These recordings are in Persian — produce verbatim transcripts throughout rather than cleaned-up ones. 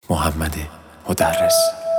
محمد مدرس.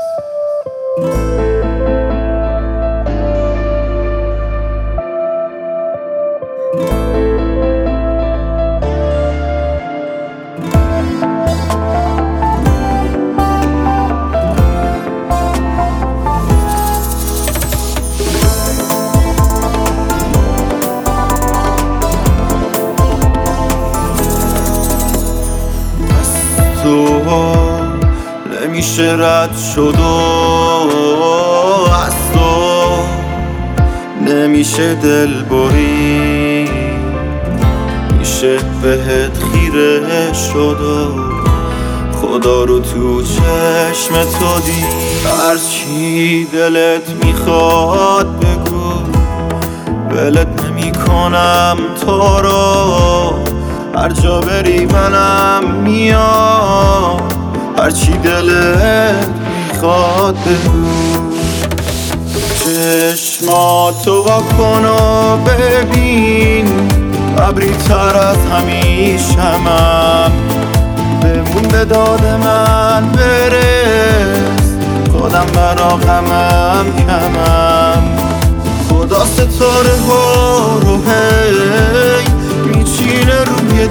تو نمیشه رد شد و از تو نمیشه دل بری، میشه بهت خیره شد و خدا رو تو چشم تو دید. هرچی دلت میخواد بگو، ولت نمی کنم تو رو، هر جا بری منم میام، هرچی دلت میخواد بگو. چشماتو وا کن و ببین، ابری تر از همیشمم، بمون به داد من برس، خودم برا غمم کمم. خدا ستاره ها رو هی میچینه روی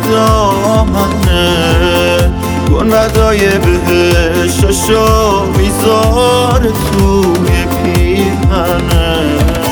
دامنه، گنبدای بهشتشو میذاره توی پیرهنه.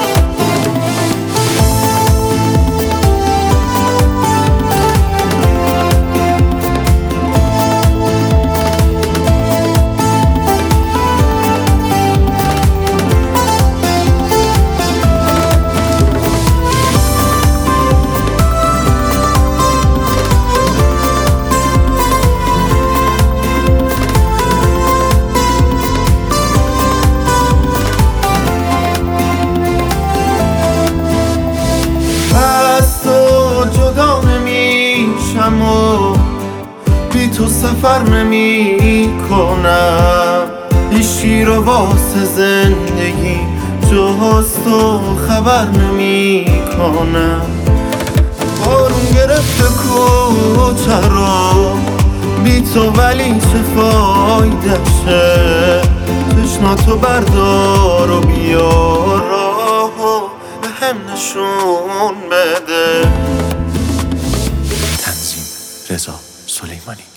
و بی تو سفر نمی کنم، هیچی رو واسه زندگی جز تو خبر نمی کنم. بارون گرفته کوچه رو بی تو، ولی چه فایدشه؟ تشناتو بردار و بیار راهو به هم نشون بده. رضا سلیمانی.